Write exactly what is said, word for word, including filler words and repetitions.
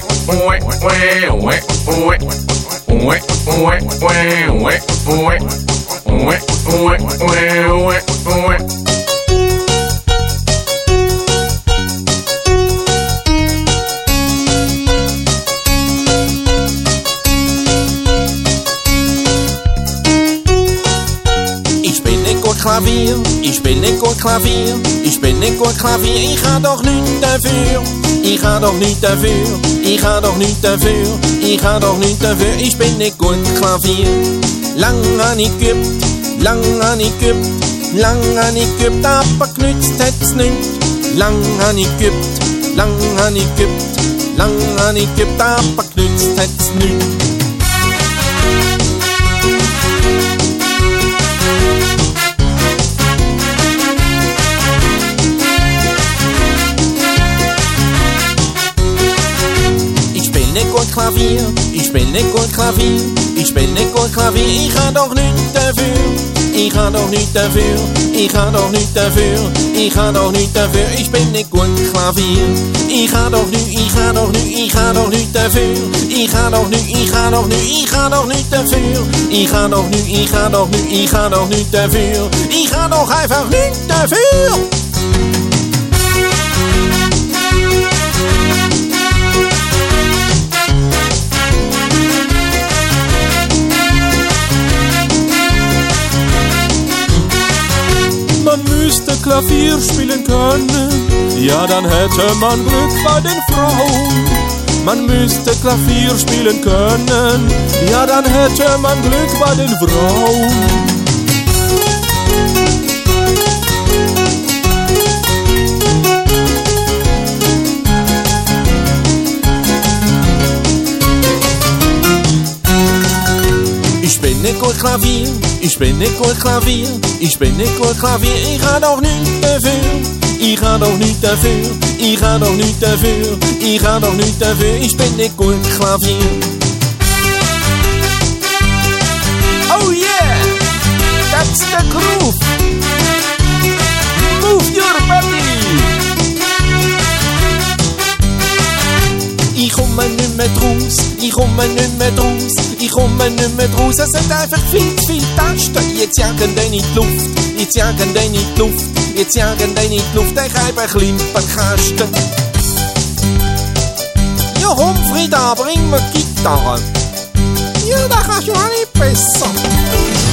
Klavier, ich bin nicht gut Klavier, ich bin nicht gut Klavier, ich kann doch nichts dafür, ich kann doch nichts dafür, ich kann doch nichts dafür, ich kann doch nichts dafür, ich bin nicht gut Klavier. Lang an ich geübt, lang an ich geübt, lang an ich geübt, aber genützt hat's nicht. Lang an ich geübt, lang an ich geübt, lang an ich geübt, aber genützt hat's nicht. Klavier, ich bin nicht gut Klavier, ich bin nicht gut Klavier, ich kann doch nichts dafür, ich kann doch nichts dafür, ich kann doch nichts dafür, ich kann doch nichts dafür, ich bin nicht gut Klavier, ich kann doch nicht, ich kann doch nicht, ich kann doch nichts dafür, ich kann doch nicht, ich kann doch nicht, ich kann doch nichts dafür, ich kann doch nicht, ich kann doch nicht, ich kann doch nichts dafür, ich kann doch einfach nichts dafür. Man müsste Klavier spielen können, ja dann hätte man Glück bei den Frauen. Man müsste Klavier spielen können, ja dann hätte man Glück bei den Frauen. Ich bin nicht gut Klavier, ich bin nicht gut Klavier, ich bin nicht gut Klavier, ich kann doch nichts dafür, ich kann doch nichts dafür, ich kann doch nichts dafür, ich kann doch nichts dafür, ich bin nicht gut Klavier. Oh yeah, that's the groove. Move your body. Ich komme nicht mehr draus, ich komme nicht mehr draus, ich komme nicht mehr draus, es sind einfach viel zu viele Tasten. Jetzt jagen die in die Luft, jetzt jagen die in die Luft, jetzt jagen die in die Luft, ich habe einen Klimperkasten. Ja, komm Frieda, bring mir Gitarre. Ja, das kannst du auch nicht besser.